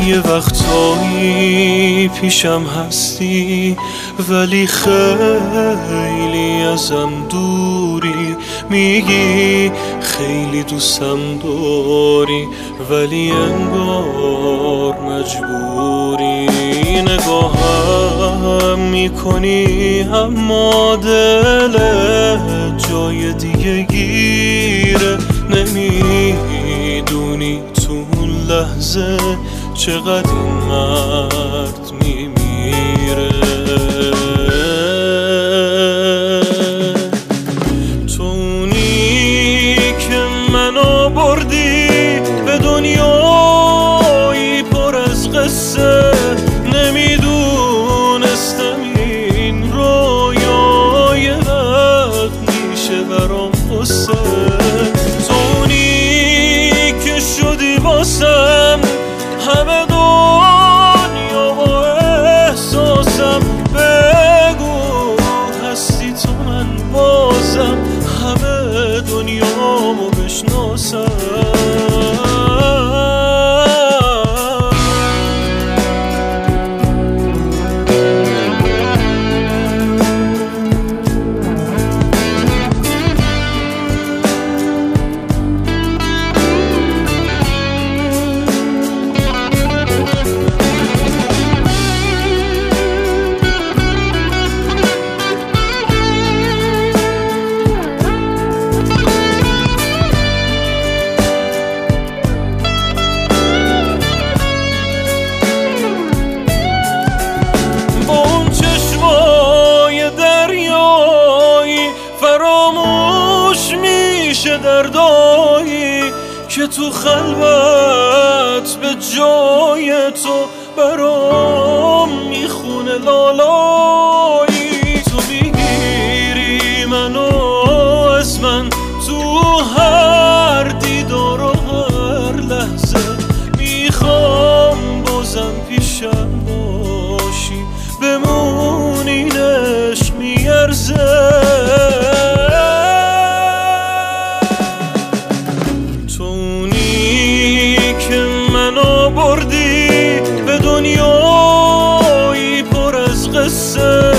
یه وقتایی پیشم هستی ولی خیلی ازم دوری، میگی خیلی دوستم داری ولی انگار مجبوری. نگاهم میکنی اما دلت جای دیگه گیره، نمیدونی تو اون لحظه چقدر این مرد میمیره. تو اونی که منو بردی به دنیایی پر از قصه، نمیدونستم این رویای وقت میشه برام قصه. تو اونی که شدی واسم همه دنیا و احساسم، بگو هستی تو من بازم همه دنیامو بشناسم. دردایی که تو خلوت به جای تو برام میخونه لالایی. تو میگیری منو از من تو هر دیدار و هر لحظه، میخوام بازم پیشم باشی بمونی، عشق میارزه. بردی به دنیایی پر از قصه،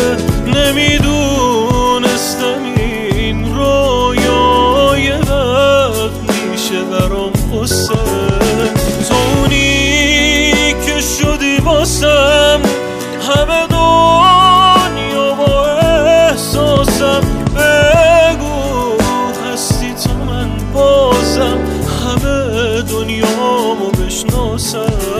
نمیدونستم این رویای وقت میشه برام قصه. تو اونی که شدی واسم همه دنیا و احساسم، بگو هستی تو من بازم همه دنیامو بشناسم.